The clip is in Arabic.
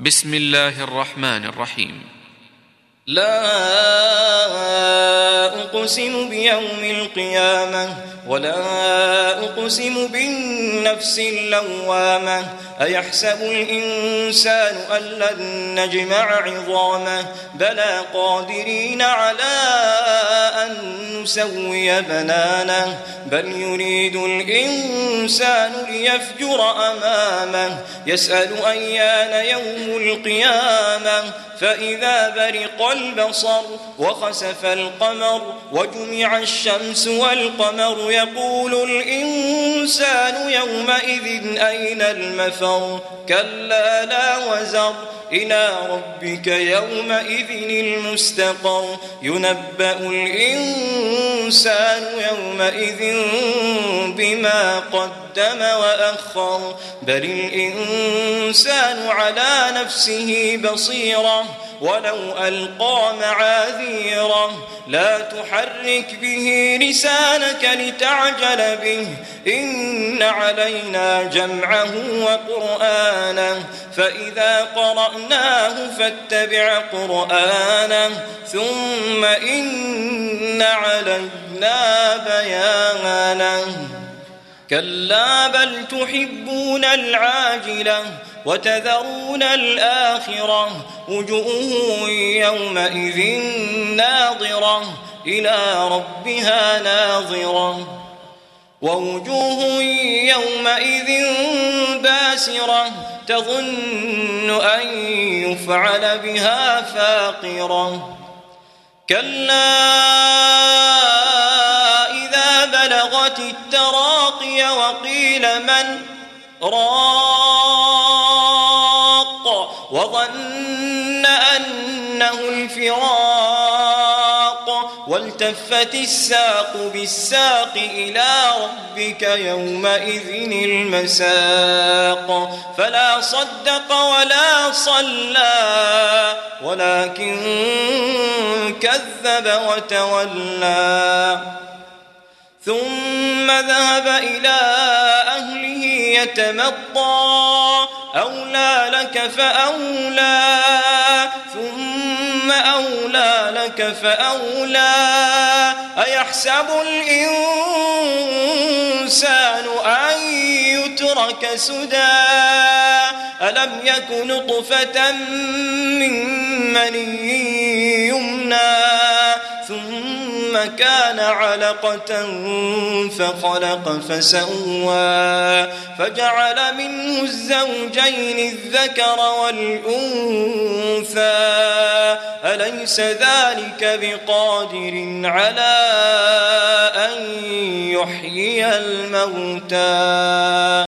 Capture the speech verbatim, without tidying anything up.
بسم الله الرحمن الرحيم. لا أقسم بيوم القيامة ولا أقسم بالنفس اللوامة أيحسب الإنسان أن لن نجمع عظامه بلى قادرين على أن نسوي بنانه بل يريد الإنسان ليفجر أمامه يسأل أيان يوم القيامة فإذا برق البصر وخسف القمر وجمع الشمس والقمر يقول الإنسان يومئذ أين المفر كلا لا وزر إلى ربك يومئذ المستقر ينبأ الإنسان يومئذ بما قدم وأخر بل الإنسان على نفسه بصيرة ولو ألقى معاذيره لا تحرك به لسانك لتعجل به إن علينا جمعه وقرآنه فإذا قرأناه فاتبع قرآنه ثم إن علينا بيانه كلا بل تحبون العاجلة وتذرون الآخرة وجوه يومئذ ناظرة إلى ربها ناظرة ووجوه يومئذ باسرة تظن أن يفعل بها فاقرة كلا إذا بلغت التراقي وقيل من راق وظن أنه الفراق والتفت الساق بالساق إلى ربك يومئذ المساق فلا صدق ولا صلى ولكن كذب وتولى ثم ذهب إلى أهله يتمطى أولى لك فأولى ثم أولى لك فأولى أيحسب الإنسان أن يترك سدى ألم يك نطفة من مني يمنى ثم كان علقة فخلق فسوى فجعل منه الزوجين الذكر والأنثى أليس ذلك بقادر على أن يحيي الموتى